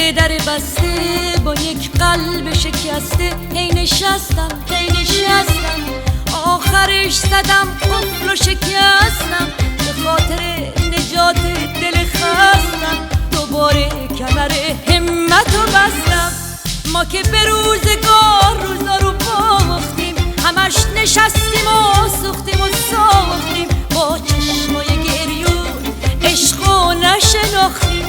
در بسته با یک قلب شکسته، هی نشستم آخرش زدم قفل و شکستم، به خاطر نجات دل خستم دوباره کمر همتو بستم. ما که به روزگار روزا رو باختیم، همش نشستیم و سوختیم و ساختیم، با چشمای گریون عشقو نشناختیم.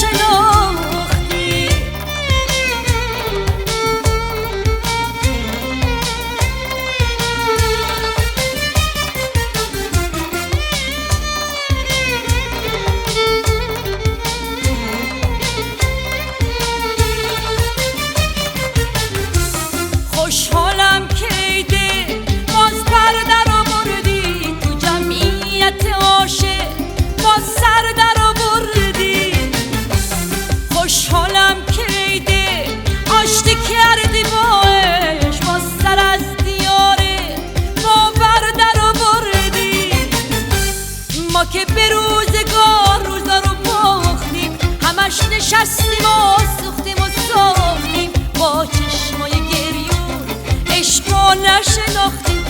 خوشحالم که ایده باز پر در آوردی، تو جمعیت عاشق باز سر در آوردی. خوشحالم که ایده آشتی کردی با عشق، باز سر از دیاره باور در آوردی. ما که به روزگار روزا رو باختیم، همش نشستیم و سوختیم و ساختیم، با چشمای گریون عشقو نشناختیم.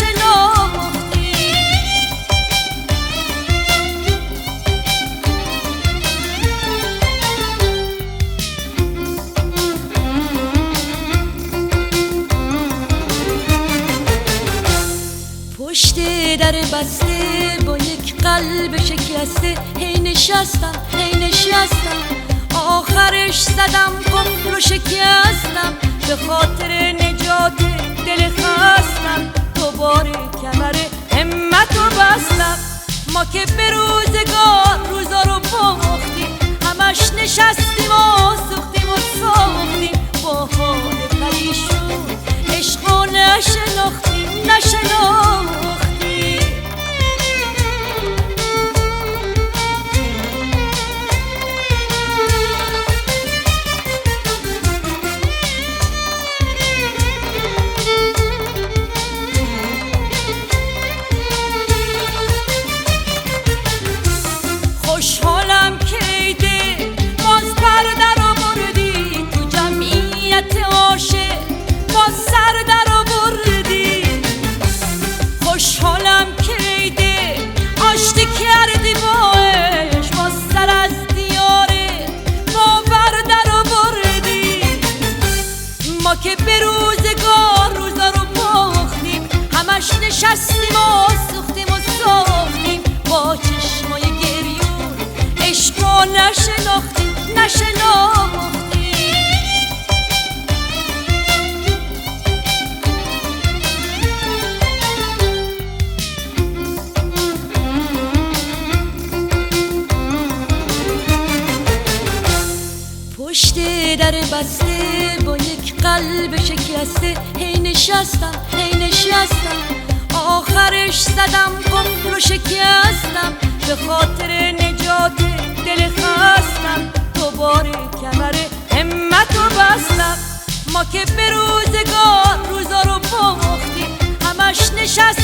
پشت در بسته با یک قلب شکسته، هی نشستم آخرش زدم قفل و شکستم، به خاطر نجات دل خستم دوباره کمر همتو بستم. ما که به روزگار روزا رو باختیم، همش نشستیم و سوختیم و ساختیم، با حال پریشون عشقو نشناختیم. خوشحالم که ایده باز پر در آوردی، تو جمعیت عاشق باز سر در آوردی. خوشحالم که ایده آشتی کردی با عشق، باز سر از دیاره باور در آوردی. ما که به روزگار روزا رو باختیم، همش نشستیم و سوختیم و ساختیم، با چشمای گریون عشقو نشناختیم. پشت در بسته با یک قلب شکسته، هی نشستم آخرش زدم قفل و شکستم، به خاطر نجات دل خستم دوباره کمر همتو بستم. ما که به روزگار روزا رو باختیم، همش نشستیم